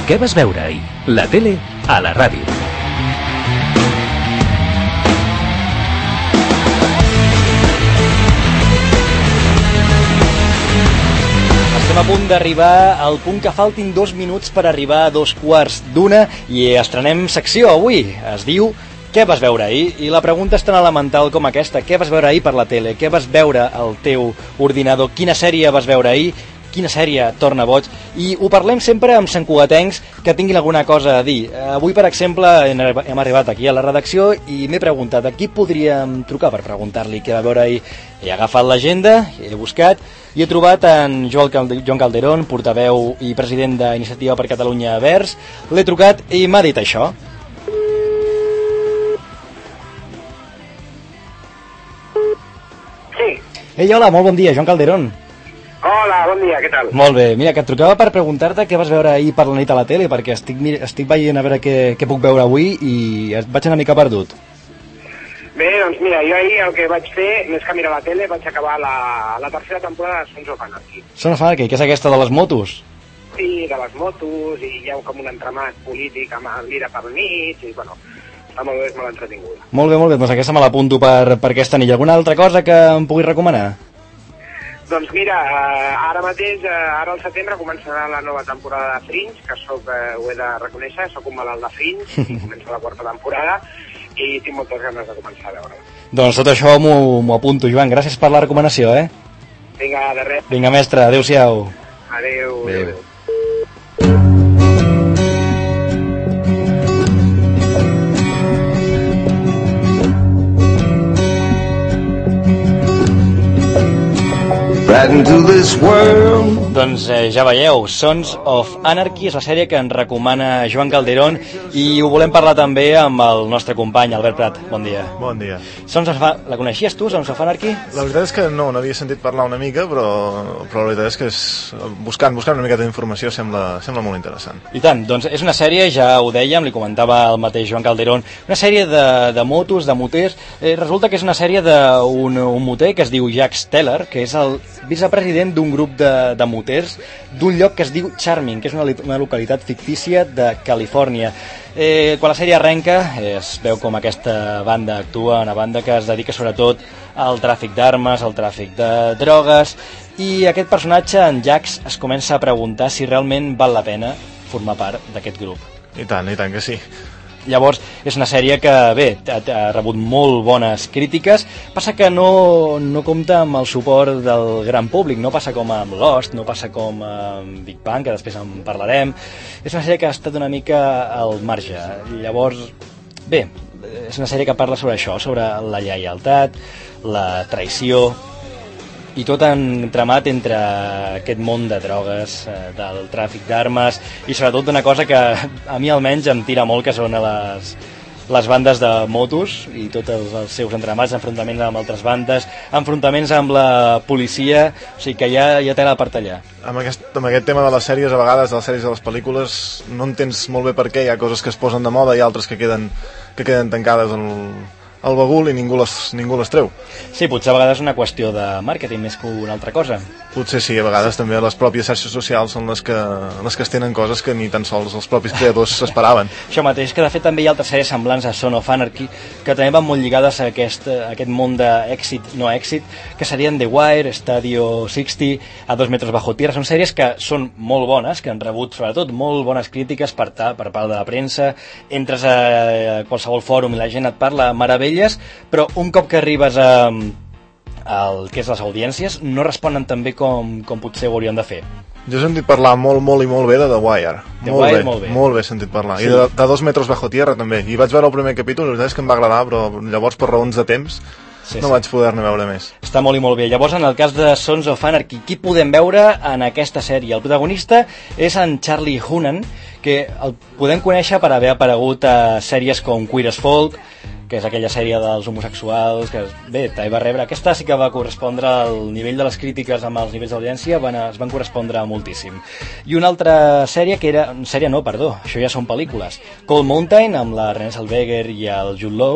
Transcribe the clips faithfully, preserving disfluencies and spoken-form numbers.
Què vas veure ahir? La tele a la ràdio. Estem a punt d'arribar al punt que faltin dos minuts per arribar a dos quarts d'una i estrenem secció avui. Es diu Què vas veure ahir? I la pregunta és tan elemental com aquesta. Què vas veure ahir per la tele? Què vas veure al teu ordinador? Quina sèrie vas veure ahir? Quina sèrie torna boig? I ho parlem sempre amb santcugatencs que tinguin alguna cosa a dir. Avui, per exemple, hem arribat aquí a la redacció i m'he preguntat a qui podríem trucar per preguntar-li què va veure ahir. He agafat l'agenda, he buscat i he trobat en Joan Calderón, portaveu i president d'Iniciativa per Catalunya Verds. L'he trucat i m'ha dit això. Sí. Ei, hola, molt bon dia, Joan Calderón. Hola, bon dia, què tal? Molt bé, mira, que et trucava per preguntar-te què vas veure ahir per la nit a la tele, perquè estic, estic veient a veure què, què puc veure avui i vaig una mica perdut. Bé, doncs mira, jo ahir el que vaig fer, més que mirar la tele, vaig acabar la, la tercera temporada de Sons of Anarchy. Sons of Anarchy, que és aquesta de les motos? Sí, de les motos, i hi ha com un entramat polític amb el Lira per mig, i bueno, està molt bé, és molt entretinguda. Molt bé, molt bé, doncs aquesta me l'apunto per, per aquesta nit. Alguna altra cosa que em puguis recomanar? Doncs mira, ara mateix, ara al setembre començarà la nova temporada de Fringe, que soc, ho he de reconèixer, soc un malalt de Fringe, i comença la quarta temporada, i tinc moltes ganes de començar a veure. Doncs tot això m'ho apunto, Joan, gràcies per la recomanació, eh? Vinga, de res. Vinga, mestre, adéu-siau. Adéu. Adéu. adéu. Doncs eh, ja veieu, Sons of Anarchy és la sèrie que ens recomana Joan Calderón i ho volem parlar també amb el nostre company Albert Prat. Bon dia. Bon dia. Sons of... La coneixies tu, Sons of Anarchy? La veritat és que no, n'havia sentit parlar una mica, però, però la veritat és que és, buscant, buscant una miqueta d'informació sembla, sembla molt interessant. I tant, doncs és una sèrie, ja ho dèiem, li comentava el mateix Joan Calderón, una sèrie de, de motos, de moters. Eh, resulta que és una sèrie d'un un moter que es diu Jack Steller, que és el vicepresident d'un grup de, de moters d'un lloc que es diu Charming, que és una, una localitat fictícia de Califòrnia. Eh, quan la sèrie arrenca eh, es veu com aquesta banda actua, una banda que es dedica sobretot al tràfic d'armes, al tràfic de drogues, i aquest personatge, en Jax, es comença a preguntar si realment val la pena formar part d'aquest grup. I tant, i tant que sí. Llavors, és una sèrie que, bé, ha, ha rebut molt bones crítiques, passa que no, no compta amb el suport del gran públic, no passa com amb Lost, no passa com amb Big Bang, que després en parlarem. És una sèrie que ha estat una mica al marge. Llavors, bé, és una sèrie que parla sobre això, sobre la lleialtat, la traïció, i tot entramat entre aquest món de drogues, del tràfic d'armes i sobretot una cosa que a mi almenys em tira molt, que són les, les bandes de motos i tots els, els seus entramats, enfrontaments amb altres bandes, enfrontaments amb la policia, o sigui que hi ha, hi ha tela per tallar. Amb aquest, amb aquest tema de les sèries, a vegades, de les sèries de les pel·lícules, no entens molt bé per què, hi ha coses que es posen de moda i altres que queden, que queden tancades al... al bagul i ningú les, ningú les treu. Sí, potser a vegades és una qüestió de màrqueting més que una altra cosa. Potser sí, a vegades sí. També les pròpies xarxes socials són les que, les que es tenen coses que ni tan sols els propis creadors s'esperaven. Això mateix, que de fet també hi ha altres sèries semblants a Sons of Anarchy que també van molt lligades a aquest, a aquest món d'èxit, no èxit, que serien The Wire, Stadio seixanta, A dos metros bajo tierra. Són sèries que són molt bones, que han rebut sobretot molt bones crítiques per, ta, per part de la premsa, entres a qualsevol fòrum i la gent et parla meravelles, però un cop que arribes a el que és les audiències no responen tan bé com, com potser ho haurien de fer. Jo he sentit parlar molt, molt i molt bé de The Wire. The molt, Wire bé, molt bé. Molt bé he sentit parlar. Sí. I de, de Dos metros bajo tierra també. I vaig veure el primer capítol, la veritat és que em va agradar, però llavors per raons de temps sí, no sí. vaig poder-ne veure més. Està molt i molt bé. Llavors, en el cas de Sons of Anarchy, qui podem veure en aquesta sèrie? El protagonista és en Charlie Hunnam, que el podem conèixer per haver aparegut a sèries com Queer as Folk, que és aquella sèrie dels homosexuals, que bé, també va rebre, aquesta sí que va correspondre al nivell de les crítiques amb els nivells d'audiència, van, es van correspondre moltíssim. I una altra sèrie que era, sèrie no, perdó, això ja són pel·lícules, Cold Mountain, amb la Renée Zellweger i el Jude Law,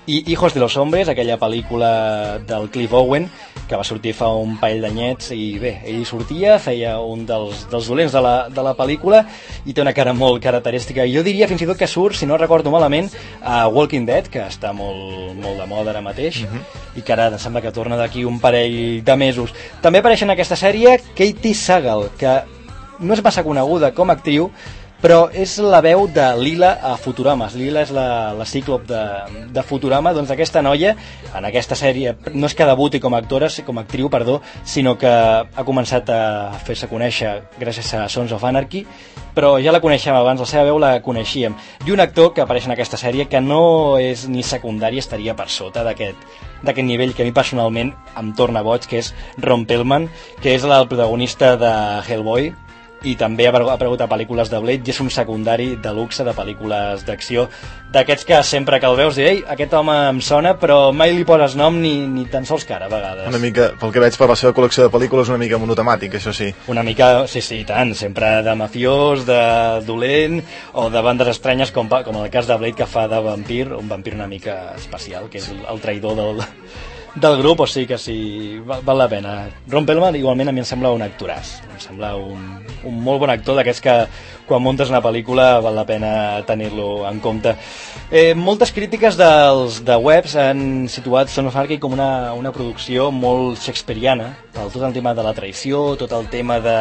I Hijos de los Hombres, aquella pel·lícula del Cliff Owen, que va sortir fa un parell d'anyets, i bé, ell sortia, feia un dels, dels dolents de la, de la pel·lícula, i té una cara molt característica. Jo diria fins i tot que surt, si no recordo malament, a Walking Dead, que està molt, molt de moda ara mateix, uh-huh. i que ara em sembla que torna d'aquí un parell de mesos. També apareix en aquesta sèrie Katie Sagal, que no és massa coneguda com a actriu, però és la veu de Lila a Futurama. Lila és la, la cíclop de, de Futurama. Doncs aquesta noia, en aquesta sèrie, no és que debuti com a actora, com a actriu, perdó, sinó que ha començat a fer-se conèixer gràcies a Sons of Anarchy, però ja la coneixem abans, la seva veu la coneixíem. I un actor que apareix en aquesta sèrie que no és ni secundari, estaria per sota d'aquest d'aquest nivell que a mi personalment em torna boig, que és Ron Perlman, que és el protagonista de Hellboy, i també ha aparegut a pel·lícules de Blade, i és un secundari de luxe de pel·lícules d'acció, d'aquests que sempre que el veus dius, ei, aquest home em sona, però mai li poses nom ni, ni tan sols cara a vegades. Una mica, pel que veig per la seva col·lecció de pel·lícules, una mica monotemàtic, això sí. Una mica, sí, sí, tant, sempre de mafiós, de dolent, o de bandes estranyes, com, com el cas de Blade, que fa de vampir, un vampir una mica especial, que és el, el traïdor del... del grup, o sigui que sí, val, val la pena. Ron Perlman igualment a mi em sembla un actoràs, em sembla un, un molt bon actor, d'aquests que quan muntes una pel·lícula val la pena tenir-lo en compte. Eh, moltes crítiques dels, de webs han situat Sons of Anarchy com una, una producció molt shakespeariana, per tot el tema de la traïció, tot el tema de,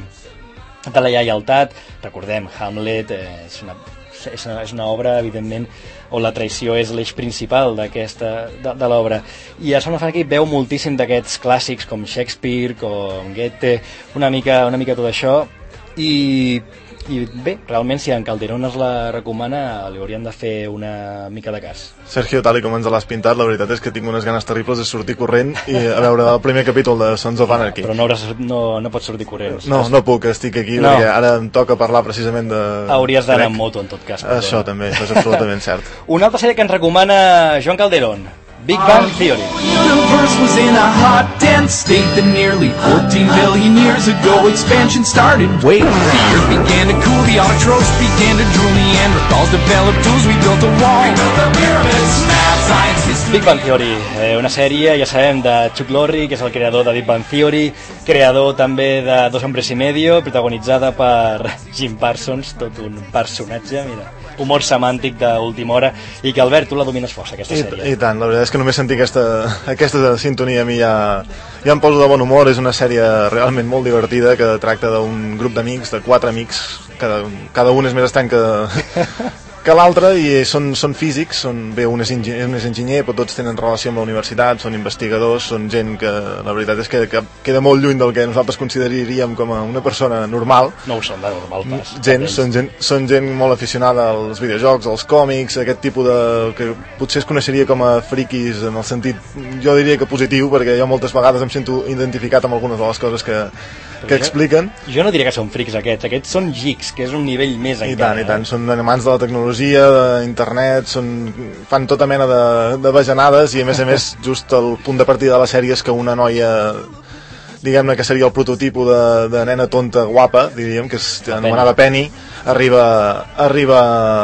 de la lleialtat. Recordem, Hamlet eh, és una és una, és una obra, evidentment, on la traïció és l'eix principal d'aquesta de, de l'obra. I a Sons of Anarchy veu moltíssim d'aquests clàssics com Shakespeare, com Goethe, una mica, una mica tot això, i, i bé, realment si en Calderón es la recomana li haurien de fer una mica de cas. Sergio, tal i com ens l'has pintat, la veritat és que tinc unes ganes terribles de sortir corrent i a veure el primer capítol de Sons of Anarchy. Però no, hauràs, no, no pots sortir corrent. No, no puc, estic aquí, no. Perquè ara em toca parlar precisament de... Hauries d'anar amb moto, en tot cas. Però... Això també, això és absolutament cert. Una altra sèrie que ens recomana Joan Calderón, Big Bang Theory. Universe was in a hot, dense state that nearly fourteen billion years ago expansion started. Wait, the earth began to cool, the autotrophs began to drool, Neanderthals developed tools, we built a wall. We built the pyramids, math, science, history. Big Bang Theory, eh, una sèrie, ja sabem, de Chuck Lorre, que és el creador de Big Bang Theory, creador també de Dos hombres y medio, protagonitzada per Jim Parsons, tot un personatge, mira, humor semàntic d'última hora, i que, Albert, tu la domines força, aquesta I, sèrie. I tant, la veritat és que només sentir aquesta, aquesta sintonia a mi ja, ja em poso de bon humor. És una sèrie realment molt divertida que tracta d'un grup d'amics, de quatre amics, cada, cada un és més estrany que, que l'altre, i són, són físics, són, bé, un és, enginyer, un és enginyer, però tots tenen relació amb la universitat, són investigadors, són gent que la veritat és que, que queda molt lluny del que nosaltres consideraríem com a una persona normal. No ho són de normal pas. Gent, són, gent, són gent molt aficionada als videojocs, als còmics, aquest tipus de... que potser es coneixeria com a friquis en el sentit, jo diria que positiu, perquè jo moltes vegades em sento identificat amb algunes de les coses que, que jo, expliquen. Jo no diria que són frics aquests, aquests són geeks, que és un nivell més encara. I tant, i tant, són amants de la tecnologia, d'internet, són, fan tota mena de, de bajanades, i a més a més just el punt de partida de la sèrie és que una noia, diguem-ne que seria el prototipo de, de nena tonta guapa, diríem, que és anomenada Penny, arriba, arriba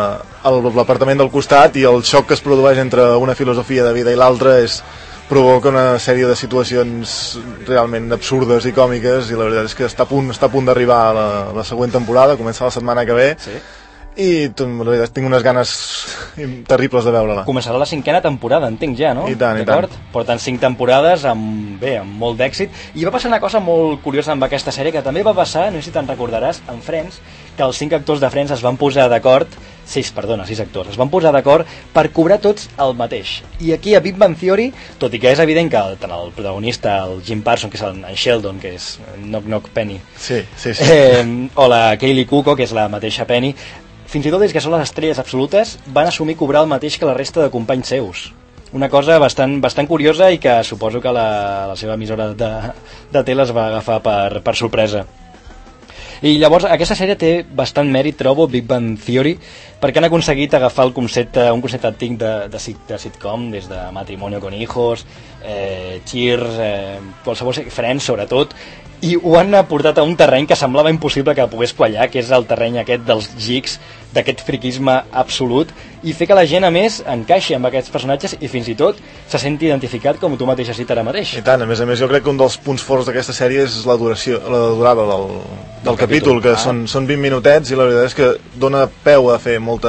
a l'apartament del costat, i el xoc que es produeix entre una filosofia de vida i l'altra és provoca una sèrie de situacions realment absurdes i còmiques, i la veritat és que està a punt, està a punt d'arribar a la, la següent temporada, comença la setmana que ve. Sí. I la veritat tinc unes ganes terribles de veure-la. Començarà la cinquena temporada, entenc ja, no? I tant, i tant. Porten cinc temporades amb, bé, amb molt d'èxit, i va passar una cosa molt curiosa amb aquesta sèrie, que també va passar, no sé si te'n recordaràs, en Friends, que els cinc actors de Friends es van posar d'acord, sis, perdona, sis actors, es van posar d'acord per cobrar tots el mateix. I aquí a Big Bang Theory, tot i que és evident que tant el protagonista, el Jim Parsons, que és el Sheldon, que és Knock Knock Penny, sí, sí, sí. Eh, o la Kaylee Cuoco, que és la mateixa Penny, fins i tot des que són les estrelles absolutes, van assumir cobrar el mateix que la resta de companys seus. Una cosa bastant, bastant curiosa, i que suposo que la, la seva emissora de, de tele es va agafar per, per sorpresa. I llavors aquesta sèrie té bastant mèrit, trobo, Big Bang Theory, perquè han aconseguit agafar el concepte, un concepte antic de, de, de sitcom, des de Matrimonio con Hijos, eh, Cheers, eh, qualsevol, Friends sobretot, i ho han portat a un terreny que semblava impossible que pogués quallar, que és el terreny aquest dels gigs, d'aquest friquisme absolut, i fer que la gent, a més, encaixi amb aquests personatges i fins i tot se senti identificat, com tu mateix has dit ara mateix. I tant, a més a més, jo crec que un dels punts forts d'aquesta sèrie és la duració, la durada del, del, del capítol, capítol, que ah. són, són vint minutets, i la veritat és que dona peu a fer molta...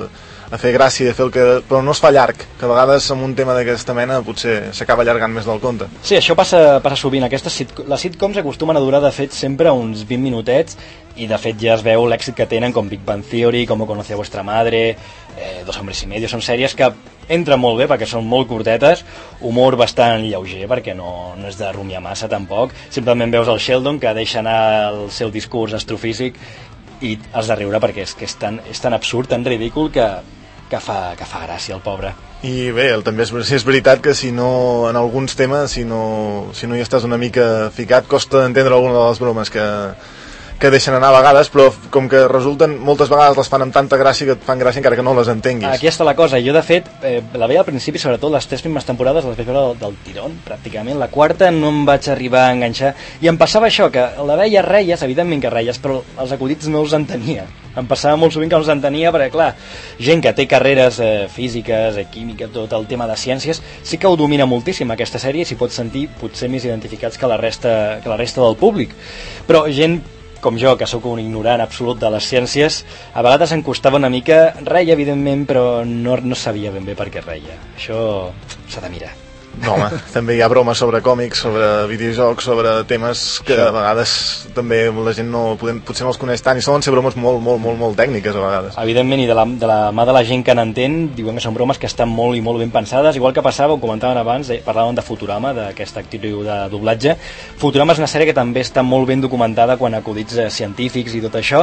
a fer gràcia, a fer el que... però no es fa llarg, que a vegades amb un tema d'aquesta mena potser s'acaba allargant més del compte. Sí, això passa, passa sovint. Aquestes sit... les sitcoms acostumen a durar de fet sempre uns vint minutets, i de fet ja es veu l'èxit que tenen, com Big Bang Theory, com Conocí a vuestra madre, eh, Dos hombres y medio. Són sèries que entren molt bé perquè són molt curtetes, humor bastant lleuger perquè no, no és de rumiar massa tampoc, simplement veus el Sheldon que deixa anar el seu discurs astrofísic i has de riure perquè és, que és, tan, és tan absurd, tan ridícul que que fa, que fa gràcia el pobre. I bé, el, també és, és veritat que si no, en alguns temes, si no, si no hi estàs una mica ficat, costa d'entendre alguna de les bromes que, que deixen anar a vegades, però com que resulten, moltes vegades les fan amb tanta gràcia que et fan gràcia encara que no les entenguis. Aquí està la cosa, jo de fet eh, la veia al principi, sobretot les tres primeres temporades les vaig veure del, del tirón, pràcticament. La quarta no em vaig arribar a enganxar, i em passava això, que la veia reies, evidentment que reies, però els acudits no els entenia. Em passava molt sovint que no els entenia, perquè clar, gent que té carreres eh, físiques, eh, química, tot el tema de ciències, sí que ho domina moltíssim aquesta sèrie, i s'hi pot sentir potser més identificats que la resta, que la resta del públic. Però gent com jo, que sóc un ignorant absolut de les ciències, a vegades em costava una mica. Reia, evidentment, però no, no sabia ben bé per què reia. Això s'ha de mirar. No, home, també hi ha bromes sobre còmics, sobre videojocs, sobre temes que a vegades també la gent no, podem, potser no els coneix tant, i solen ser bromes molt, molt, molt, molt tècniques a vegades. Evidentment, i de la, de la mà de la gent que n'entén, diuen que són bromes que estan molt i molt ben pensades, igual que passava, ho comentaven abans, eh, parlaven de Futurama, d'aquesta actriu de doblatge. Futurama és una sèrie que també està molt ben documentada quan acudits eh, científics i tot això,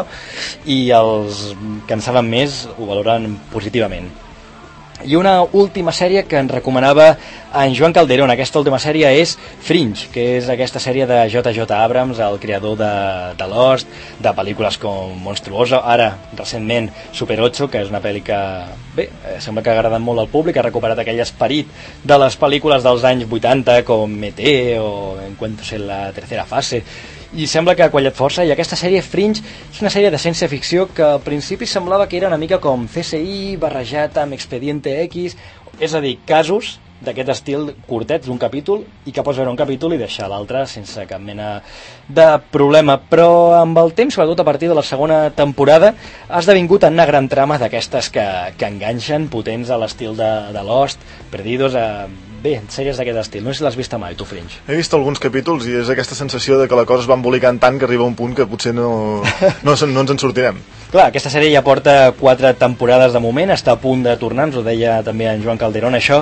i els que en saben més ho valoren positivament. I una última sèrie que ens recomanava en Joan Calderón. Aquesta última sèrie és Fringe, que és aquesta sèrie de J J Abrams, el creador de, de Lost, de pel·lícules com Monstruoso, ara, recentment, Super ocho, que és una pel·li que, bé, sembla que ha agradat molt al públic, ha recuperat aquell esperit de les pel·lícules dels anys vuitanta, com E T o Encuentros en la tercera fase, i sembla que ha quallat força. I aquesta sèrie Fringe és una sèrie de ciència-ficció que al principi semblava que era una mica com C S I barrejat amb Expediente X, és a dir, casos d'aquest estil curtets d'un capítol, i que pots veure un capítol i deixar l'altre sense cap mena de problema. Però amb el temps, sobretot a partir de la segona temporada, ha esdevingut en una gran trama d'aquestes que, que enganxen, potents a l'estil de, de Lost, Perdidos, a... Bé, sèries d'aquest estil. No sé si l'has vist mai, tu, Fringe. He vist alguns capítols i és aquesta sensació de que la cosa es va embolicant tant que arriba un punt que potser no, no, no ens en sortirem. Clar, aquesta sèrie ja porta quatre temporades de moment, està a punt de tornar, ens ho deia també en Joan Calderón, això,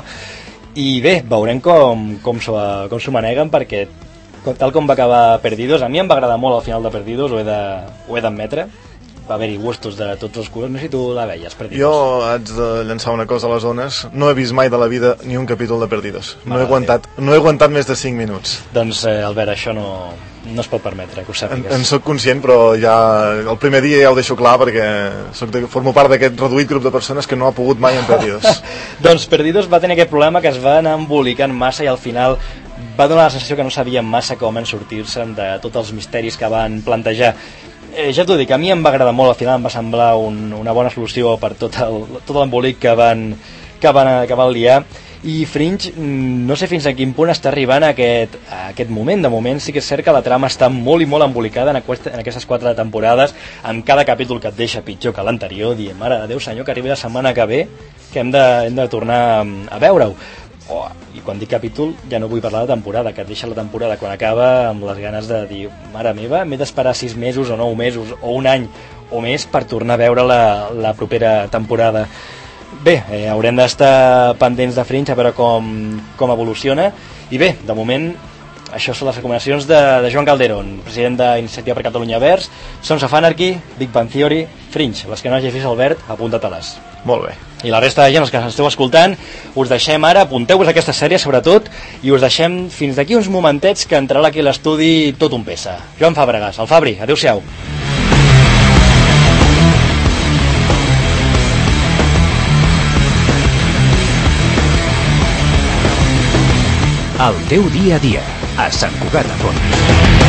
i bé, veurem com, com s'ho maneguen, perquè tal com va acabar Perdidos, a mi em va agradar molt al final de Perdidos, ho he d'admetre. Va haver-hi gustos de tots els colors. No sé si tu la veies, Perdidos. Jo haig de llançar una cosa a les zones. No he vist mai de la vida ni un capítol de Perdidos. No he aguantat, no he aguantat més de cinc minuts. Doncs, eh, Albert, això no, no es pot permetre, que ho sàpigues. En, en soc conscient, però ja el primer dia ja ho deixo clar, perquè soc de, formo part d'aquest reduït grup de persones que no ha pogut mai en Perdidos. Doncs Perdidos va tenir aquest problema, que es va anar embolicant massa i al final va donar la sensació que no sabien massa com en sortir-se'n de tots els misteris que van plantejar. Eh, ja t'ho dic, a mi em va agradar molt, al final em va semblar un, una bona solució per tot l'embolic que van, que, van, que van liar. I Fringe, no sé fins a quin punt està arribant a aquest, a aquest moment. De moment sí que és cert que la trama està molt i molt embolicada en, aquest, en aquestes quatre temporades, amb cada capítol que et deixa pitjor que l'anterior, diem, mare de Déu senyor, que arribi la setmana que ve, que hem de, hem de tornar a veure-ho. Oh, i quan dic capítol ja no vull parlar de temporada, que et deixa la temporada quan acaba amb les ganes de dir, mare meva, m'he d'esperar sis mesos o nou mesos o un any o més per tornar a veure la, la propera temporada. Bé, eh, haurem d'estar pendents de Fringe a veure com, com evoluciona, i bé, de moment això són les recomanacions de, de Joan Calderón, president d'Iniciativa per Catalunya Verds, Sons of Anarchy, Big Bang Theory, Fringe. Les que no hagi vist, Albert, apunta-te-les. Molt bé. I la resta de gent, els que esteu escoltant, us deixem ara, apunteu-vos a aquesta sèrie sobretot, i us deixem fins d'aquí uns momentets que entrarà aquí a l'estudi tot un peça. Joan Fàbregas, el Fabri, adeu-siau. El teu dia a dia, a Sant Cugat a Font.